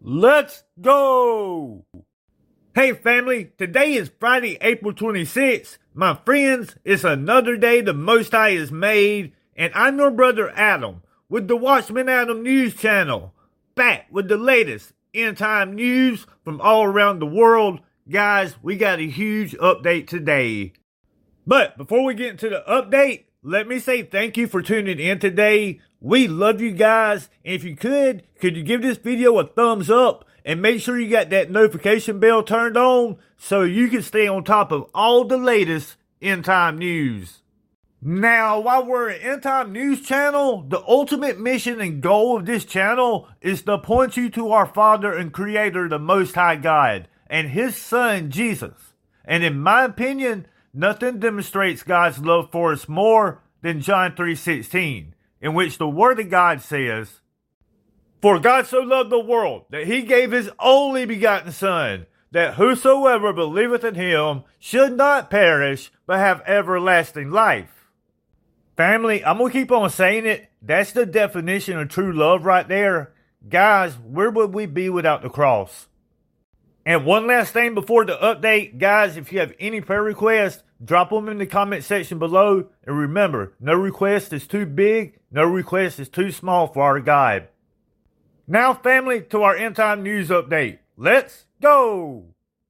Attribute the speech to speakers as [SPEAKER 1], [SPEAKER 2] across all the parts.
[SPEAKER 1] Let's go! Hey family, today is Friday, April 26th. My friends, it's another day the Most High has made, and I'm your brother Adam with the Watchman Adam News Channel, back with the latest end-time news from all around the world. Guys, we got a huge update today. But before we get into the update, let me say thank you for tuning in today. We love you guys, and if you could you give this video a thumbs up and make sure you got that notification bell turned on so you can stay on top of all the latest end-time news. Now, while we're an end-time news channel, the ultimate mission and goal of this channel is to point you to our Father and Creator, the Most High God, and His Son, Jesus. And in my opinion, nothing demonstrates God's love for us more than John 3:16, in which the Word of God says, "For God so loved the world, that He gave His only begotten Son, that whosoever believeth in Him should not perish, but have everlasting life." Family, I'm going to keep on saying it. That's the definition of true love right there. Guys, where would we be without the cross? And one last thing before the update, guys, if you have any prayer requests, drop them in the comment section below. And remember, no request is too big, no request is too small for our God. Now, family, to our end time news update. Let's go!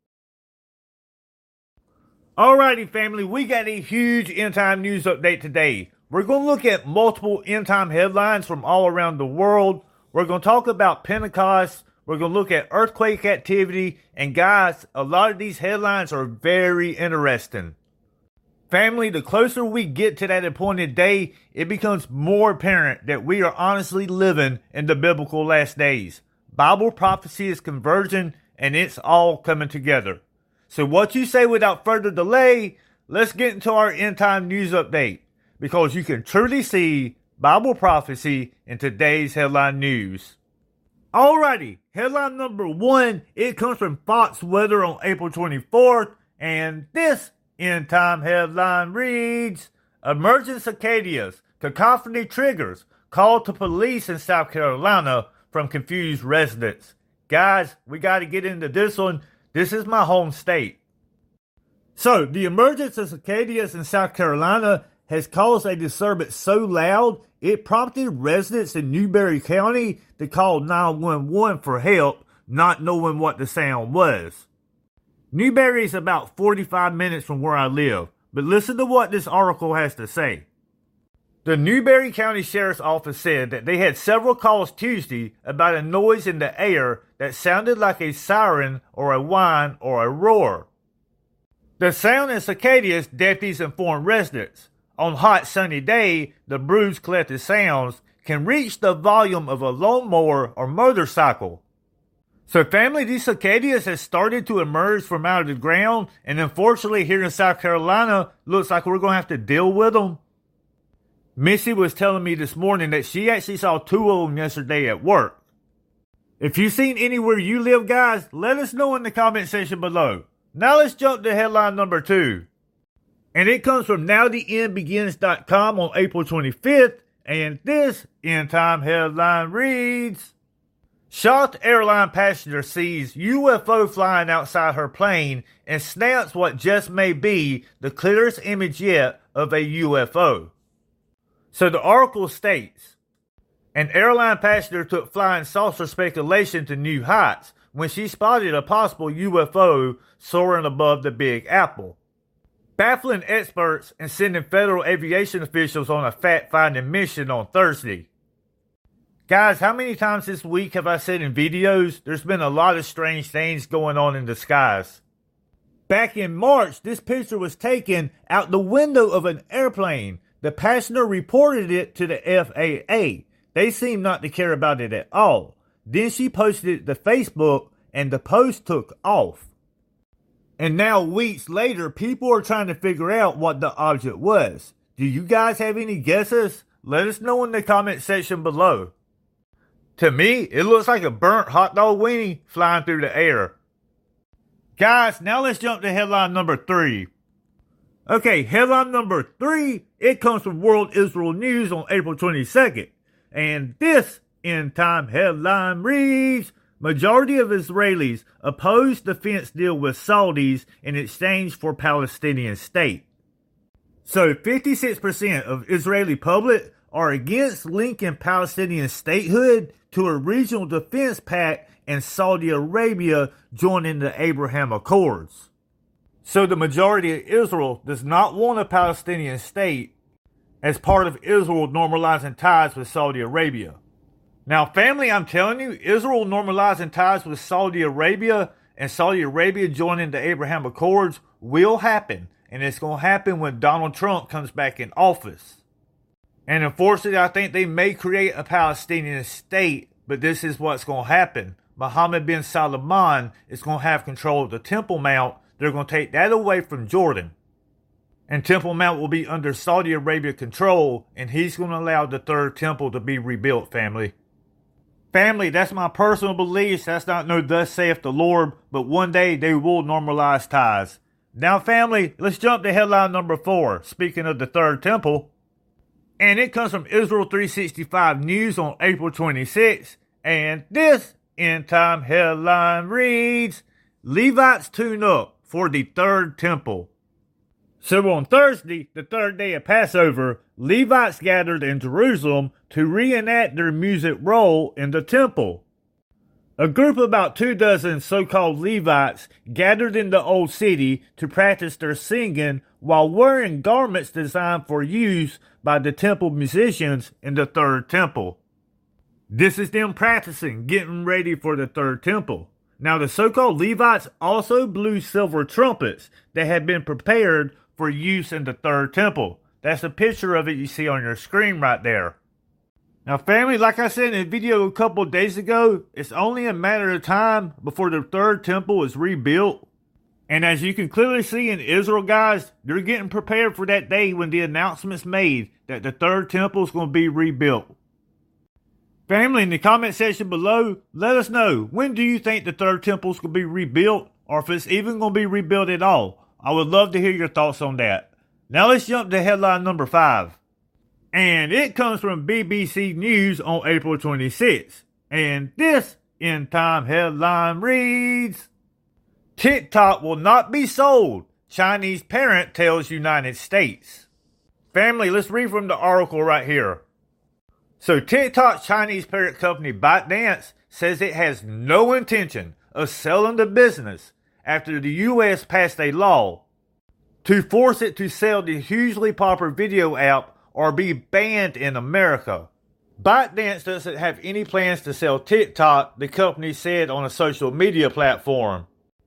[SPEAKER 1] Alrighty, family, we got a huge end time news update today. We're going to look at multiple end time headlines from all around the world. We're going to talk about Pentecost. We're going to look at earthquake activity. And guys, a lot of these headlines are very interesting. Family, the closer we get to that appointed day, it becomes more apparent that we are honestly living in the biblical last days. Bible prophecy is converging, and it's all coming together. So what you say without further delay, let's get into our end time news update, because you can truly see Bible prophecy in today's headline news. Alrighty, headline number 1, it comes from Fox Weather on April 24th, and this end time headline reads, "Emergent cicadas, cacophony triggers, call to police in South Carolina from confused residents." Guys, we got to get into this one. This is my home state. So, the emergence of cicadas in South Carolina has caused a disturbance so loud, it prompted residents in Newberry County to call 911 for help, not knowing what the sound was. Newberry is about 45 minutes from where I live, but listen to what this article has to say. The Newberry County Sheriff's Office said that they had several calls Tuesday about a noise in the air that sounded like a siren or a whine or a roar. The sound of cicadas, deputies informed residents. On hot sunny day, the bruised collected sounds can reach the volume of a lawnmower or motorcycle. So family, these cicadas have started to emerge from out of the ground, and unfortunately here in South Carolina, looks like we're going to have to deal with them. Missy was telling me this morning that she actually saw 2 of them yesterday at work. If you've seen anywhere you live, guys, let us know in the comment section below. Now let's jump to headline number 2. And it comes from NowTheEndBegins.com on April 25th. And this end time headline reads, "Shocked airline passenger sees UFO flying outside her plane and snaps what just may be the clearest image yet of a UFO." So the article states, an airline passenger took flying saucer speculation to new heights when she spotted a possible UFO soaring above the Big Apple, baffling experts and sending federal aviation officials on a fact-finding mission on Thursday. Guys, how many times this week have I said in videos, there's been a lot of strange things going on in the skies. Back in March, this picture was taken out the window of an airplane. The passenger reported it to the FAA. They seemed not to care about it at all. Then she posted it to Facebook, and the post took off. And now, weeks later, people are trying to figure out what the object was. Do you guys have any guesses? Let us know in the comment section below. To me, it looks like a burnt hot dog weenie flying through the air. Guys, now let's jump to headline number 3. Okay, headline number 3, it comes from World Israel News on April 22nd. And this end time headline reads, Majority of Israelis oppose the fence deal with Saudis in exchange for Palestinian state. So 56% of Israeli public are against linking Palestinian statehood to a regional defense pact and Saudi Arabia joining the Abraham Accords. So the majority of Israel does not want a Palestinian state as part of Israel normalizing ties with Saudi Arabia. Now, family, I'm telling you, Israel normalizing ties with Saudi Arabia and Saudi Arabia joining the Abraham Accords will happen. And it's going to happen when Donald Trump comes back in office. And unfortunately, I think they may create a Palestinian state, but this is what's going to happen. Mohammed bin Salman is going to have control of the Temple Mount. They're going to take that away from Jordan. And Temple Mount will be under Saudi Arabia control, and he's going to allow the third temple to be rebuilt, family. Family, that's my personal beliefs. That's not no thus saith the Lord, but one day they will normalize ties. Now, family, let's jump to headline number 4. Speaking of the third temple. And it comes from Israel 365 News on April 26. And this end time headline reads, Levites tune up for the third temple. So on Thursday, the third day of Passover, Levites gathered in Jerusalem to reenact their music role in the temple. A group of about 24 so-called Levites gathered in the old city to practice their singing while wearing garments designed for use by the temple musicians in the third temple. This is them practicing, getting ready for the third temple. Now, the so-called Levites also blew silver trumpets that had been prepared for use in the third temple. That's a picture of it you see on your screen right there. Now, family, like I said in a video a couple of days ago, it's only a matter of time before the third temple is rebuilt. And as you can clearly see in Israel, guys, they're getting prepared for that day when the announcement's made that the third temple is going to be rebuilt. Family, in the comment section below, let us know, when do you think the third temple is going to be rebuilt, or if it's even going to be rebuilt at all? I would love to hear your thoughts on that. Now let's jump to headline number 5. And it comes from BBC News on April 26th. And this end time headline reads, TikTok will not be sold, Chinese parent tells United States. Family, let's read from the article right here. So TikTok's Chinese parent company ByteDance says it has no intention of selling the business after the U.S. passed a law to force it to sell the hugely popular video app or be banned in America. ByteDance doesn't have any plans to sell TikTok, the company said on a social media platform.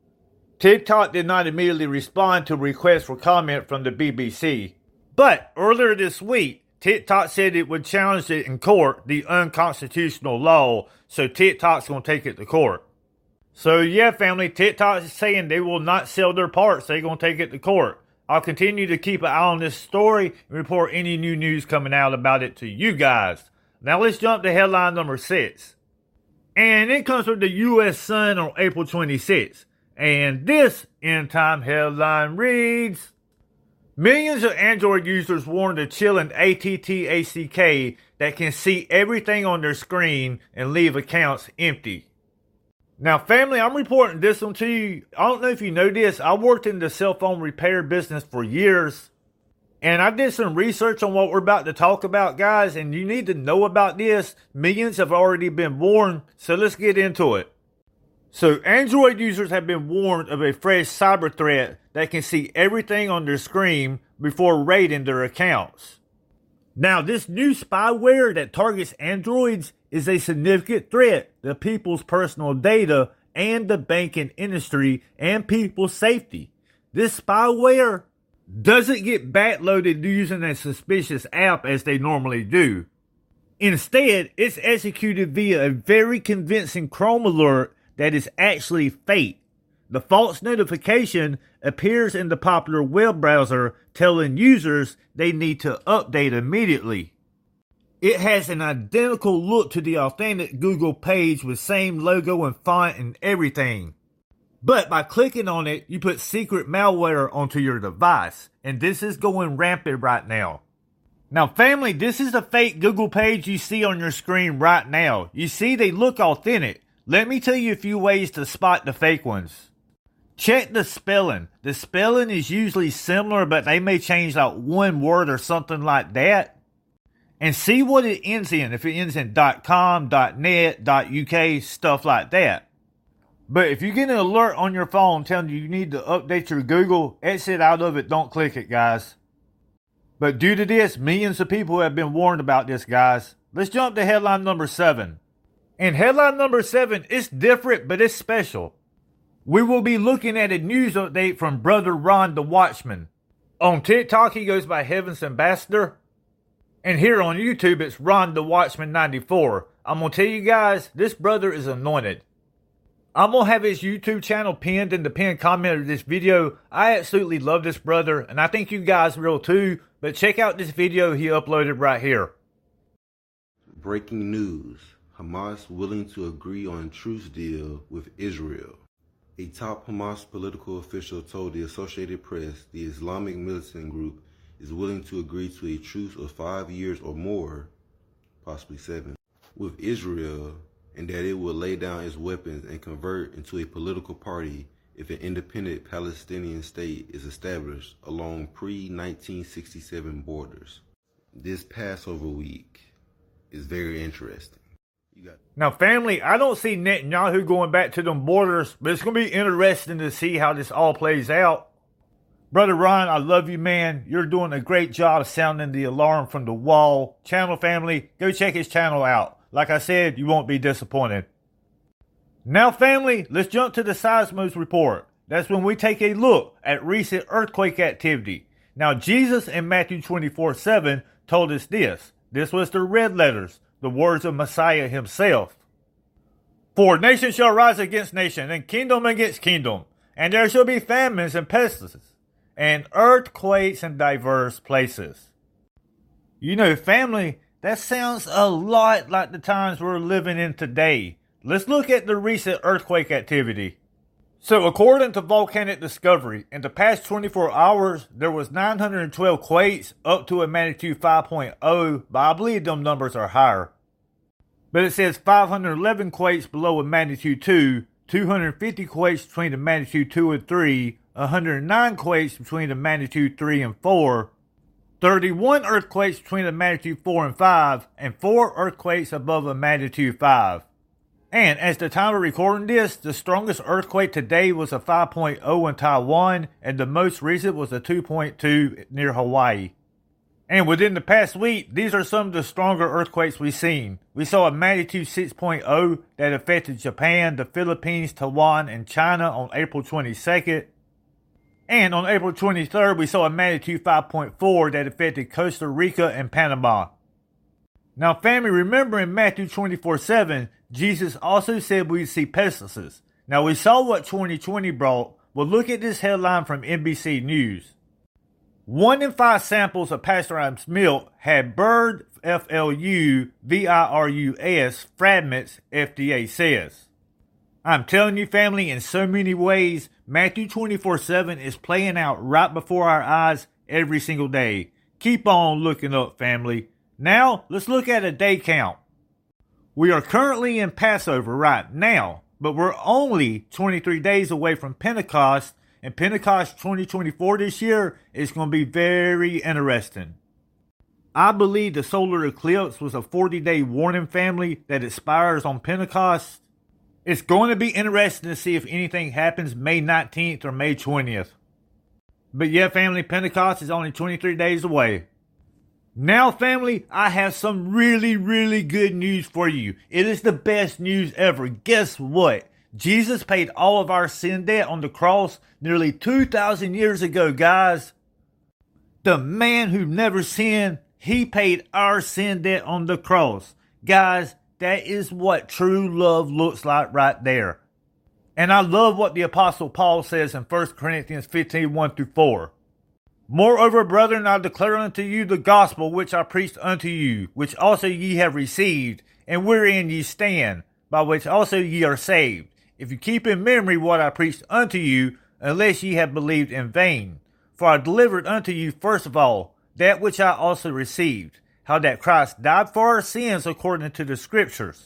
[SPEAKER 1] TikTok did not immediately respond to requests for comment from the BBC. But earlier this week, TikTok said it would challenge it in court, the unconstitutional law, so TikTok's going to take it to court. So yeah, family, TikTok is saying they will not sell their parts. They're going to take it to court. I'll continue to keep an eye on this story and report any new news coming out about it to you guys. Now let's jump to headline number 6. And it comes from the U.S. Sun on April 26th. And this end time headline reads, millions of Android users warned of chilling ATTACK that can see everything on their screen and leave accounts empty. Now, family, I'm reporting this one to you. I don't know if you know this. I worked in the cell phone repair business for years. And I did some research on what we're about to talk about, guys. And you need to know about this. Millions have already been warned. So let's get into it. So Android users have been warned of a fresh cyber threat that can see everything on their screen before raiding their accounts. Now, this new spyware that targets Androids is a significant threat to people's personal data and the banking industry and people's safety. This spyware doesn't get backloaded using a suspicious app as they normally do. Instead, it's executed via a very convincing Chrome alert that is actually fake. The false notification appears in the popular web browser telling users they need to update immediately. It has an identical look to the authentic Google page with same logo and font and everything. But by clicking on it, you put secret malware onto your device. And this is going rampant right now. Now, family, this is the fake Google page you see on your screen right now. You see, they look authentic. let me tell you a few ways to spot the fake ones. Check the spelling. The spelling is usually similar, but they may change like one word or something like that. And see what it ends in. If it ends in .com, .net, .uk, stuff like that. But if you get an alert on your phone telling you need to update your Google, exit out of it, don't click it, guys. But due to this, millions of people have been warned about this, guys. Let's jump to headline number 7. And headline number 7 is different, but it's special. We will be looking at a news update from Brother Ron the Watchman. On TikTok, he goes by Heaven's Ambassador. And here on YouTube, it's Ron the Watchman 94. I'm going to tell you guys, this brother is anointed. I'm going to have his YouTube channel pinned in the pinned comment of this video. I absolutely love this brother, and I think you guys will too. But check out this video he uploaded right here.
[SPEAKER 2] Breaking news. Hamas willing to agree on truce deal with Israel. A top Hamas political official told the Associated Press the Islamic militant group is willing to agree to a truce of 5 years or more, possibly 7, with Israel, and that it will lay down its weapons and convert into a political party if an independent Palestinian state is established along pre-1967 borders. This Passover week is very interesting.
[SPEAKER 1] Now, family, I don't see Netanyahu going back to them borders, but it's going to be interesting to see how this all plays out. Brother Ron, I love you, man. You're doing a great job sounding the alarm from the wall. Channel family, go check his channel out. Like I said, you won't be disappointed. Now, family, let's jump to the Seismos report. That's when we take a look at recent earthquake activity. Now, Jesus in Matthew 24:7 told us this. This was the red letters, the words of Messiah himself. For nation shall rise against nation, and kingdom against kingdom, and there shall be famines and pestilences, and earthquakes in diverse places. You know, family, that sounds a lot like the times we're living in today. Let's look at the recent earthquake activity. So according to Volcanic Discovery, in the past 24 hours, there was 912 quakes up to a magnitude 5.0, but I believe them numbers are higher. But it says 511 quakes below a magnitude 2, 250 quakes between the magnitude 2 and 3, 109 quakes between the magnitude 3 and 4, 31 earthquakes between a magnitude 4 and 5, and 4 earthquakes above a magnitude 5. And as the time of recording this, the strongest earthquake today was a 5.0 in Taiwan, and the most recent was a 2.2 near Hawaii. And within the past week, these are some of the stronger earthquakes we've seen. We saw a magnitude 6.0 that affected Japan, the Philippines, Taiwan, and China on April 22nd. And on April 23rd, we saw a magnitude 5.4 that affected Costa Rica and Panama. Now, family, remember in Matthew 24:7, Jesus also said we'd see pestilences. Now, we saw what 2020 brought. Well, look at this headline from NBC News. 1 in 5 samples of pasteurized milk had bird FLU-virus fragments, FDA says. I'm telling you, family, in so many ways, Matthew 24:7 is playing out right before our eyes every single day. Keep on looking up, family. Now, let's look at a day count. We are currently in Passover right now, but we're only 23 days away from Pentecost, and Pentecost 2024 this year is going to be very interesting. I believe the solar eclipse was a 40-day warning, family, that expires on Pentecost. It's going to be interesting to see if anything happens May 19th or May 20th. But yeah, family, Pentecost is only 23 days away. Now, family, I have some really, really good news for you. It is the best news ever. Guess what? Jesus paid all of our sin debt on the cross nearly 2,000 years ago, guys. The man who never sinned, he paid our sin debt on the cross. Guys, that is what true love looks like right there. And I love what the Apostle Paul says in 1 Corinthians 15:1-4. Moreover, brethren, I declare unto you the gospel which I preached unto you, which also ye have received, and wherein ye stand, by which also ye are saved, if you keep in memory what I preached unto you, unless ye have believed in vain. For I delivered unto you first of all that which I also received, how that Christ died for our sins according to the Scriptures,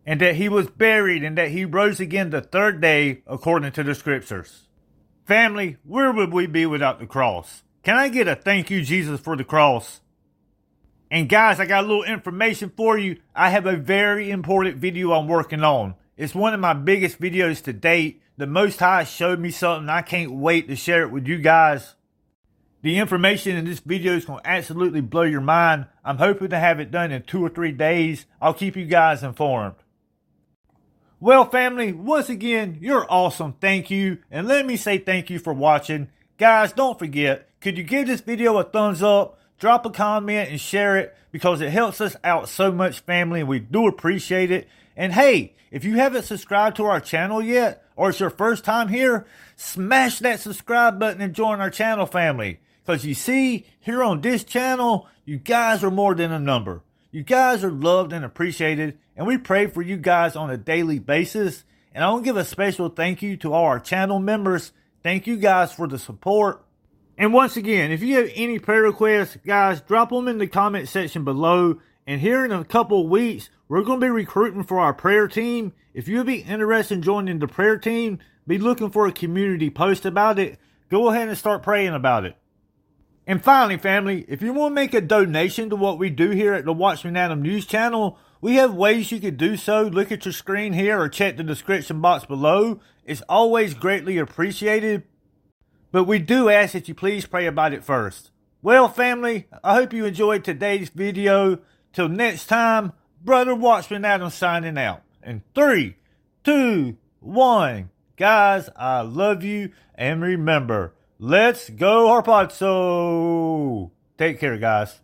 [SPEAKER 1] and that he was buried, and that he rose again the third day according to the scriptures. Family, where would we be without the cross? Can I get a thank you, Jesus, for the cross? And guys, I got a little information for you. I have a very important video I'm working on. It's one of my biggest videos to date. The Most High showed me something. I can't wait to share it with you guys. The information in this video is going to absolutely blow your mind. I'm hoping to have it done in 2 or 3 days. I'll keep you guys informed. Well, family, once again, you're awesome. Thank you. And let me say thank you for watching. Guys, don't forget, could you give this video a thumbs up? Drop a comment and share it because it helps us out so much, family, and we do appreciate it. And hey, if you haven't subscribed to our channel yet, or it's your first time here, smash that subscribe button and join our channel, family. Because you see, here on this channel, you guys are more than a number. You guys are loved and appreciated, and we pray for you guys on a daily basis. And I want to give a special thank you to all our channel members. Thank you guys for the support. And once again, if you have any prayer requests, guys, drop them in the comment section below. And here in a couple of weeks, we're going to be recruiting for our prayer team. If you'd be interested in joining the prayer team, be looking for a community post about it. Go ahead and start praying about it. And finally, family, if you want to make a donation to what we do here at the Watchman Adam News Channel, we have ways you can do so. Look at your screen here or check the description box below. It's always greatly appreciated. But we do ask that you please pray about it first. Well, family, I hope you enjoyed today's video. Till next time, Brother Watchman Adam signing out. In 3, 2, 1. Guys, I love you. And remember, let's go Harpazo. Take care, guys.